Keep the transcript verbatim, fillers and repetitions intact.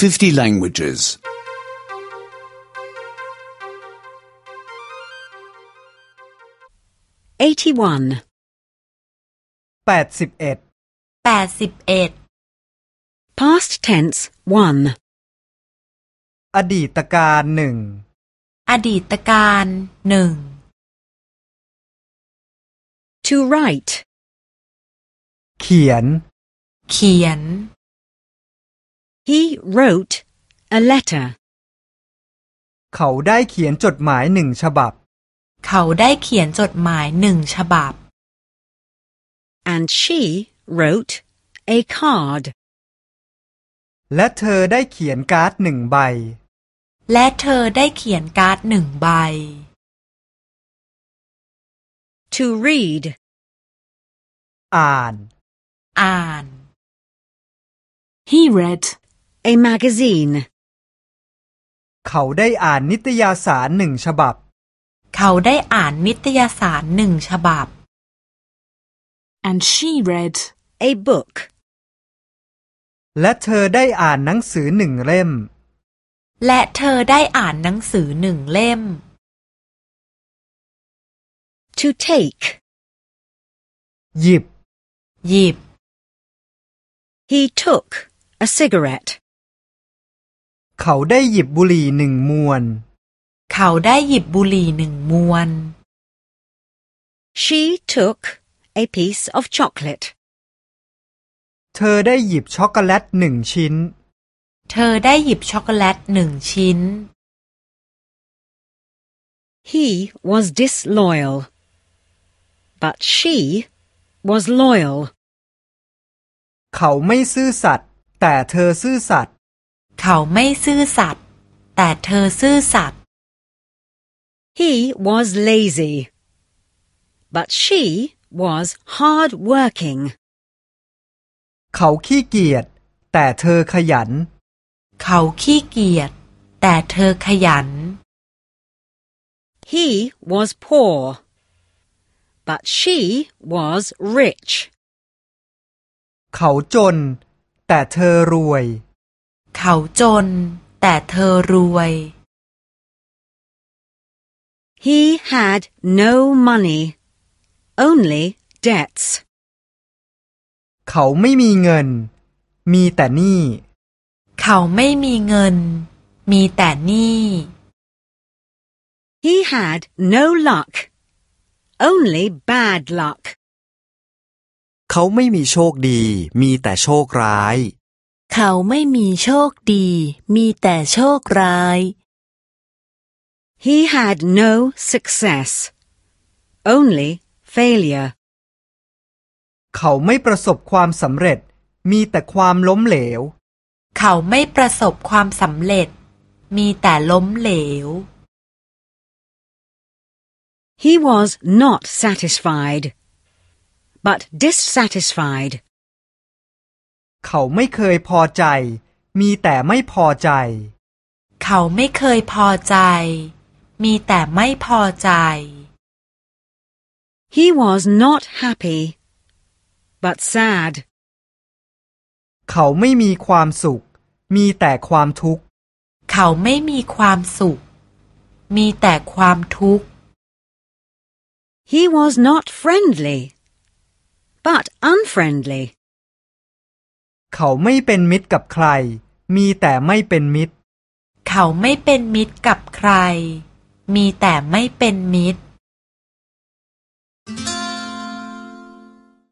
fifty languages. eighty-one. แปดสิบเอ็ดแปดสิบเอ็ด Past tense one. อดีตการหนึ่งอดีตการหนึ่ง To write. เขียนเขียน He wrote a letter. เขาได้เขียนจดหมายหนึ่งฉบับเขาได้เขียนจดหมายหนึ่งฉบับ And she wrote a card. และเธอได้เขียนการ์ดหนึ่งใบและเธอได้เขียนการ์ดหนึ่งใบ To read. อ่านอ่าน He read a magazine. เขาได้อ่านนิตยสารหนึ่งฉบับเขาได้อ่านนิตยสารหนึ่งฉบับ And she read a book. และเธอได้อ่านหนังสือหนึ่งเล่มและเธอได้อ่านหนังสือหนึ่งเล่ม To take. หยิบหยิบ He took a cigarette. เขาได้หยิบบุหรี่หนึ่งมวนเขาได้หยิบบุหรี่หนึ่งมวน She took a piece of chocolate. เธอได้หยิบช็อกโกแลตหนึ่งชิ้นเธอได้หยิบช็อกโกแลตหนึ่งชิ้น He was disloyal. But she was loyal. เขาไม่ซื่อสัตย์แต่เธอซื่อสัตย์เขาไม่ซื่อสัตย์แต่เธอซื่อสัตย์ He was lazy. But she was hard-working. เขาขี้เกียจแต่เธอขยันเขาขี้เกียจแต่เธอขยัน He was poor. But she was rich. เขาจนแต่เธอรวยเขาจนแต่เธอรวย He had no money. Only debts. เขาไม่มีเงินมีแต่หนี้เขาไม่มีเงินมีแต่หนี้ He had no luck. Only bad luck. เขาไม่มีโชคดีมีแต่โชคร้ายเขาไม่มีโชคดีมีแต่โชคร้าย He had no success. Only failure. เขาไม่ประสบความสำเร็จมีแต่ความล้มเหลวเขาไม่ประสบความสำเร็จมีแต่ล้มเหลว He was not satisfied, but dissatisfied. เขาไม่เคยพอใจมีแต่ไม่พอใจเขาไม่เคยพอใจมีแต่ไม่พอใจ He was not happy, but sad. เขาไม่มีความสุขมีแต่ความทุกข์เขาไม่มีความสุขมีแต่ความทุกข์ He was not friendly, but unfriendly. เขาไม่เป็นมิตรกับใครมีแต่ไม่เป็นมิตรเขาไม่เป็นมิตรกับใครมีแต่ไม่เป็นมิตร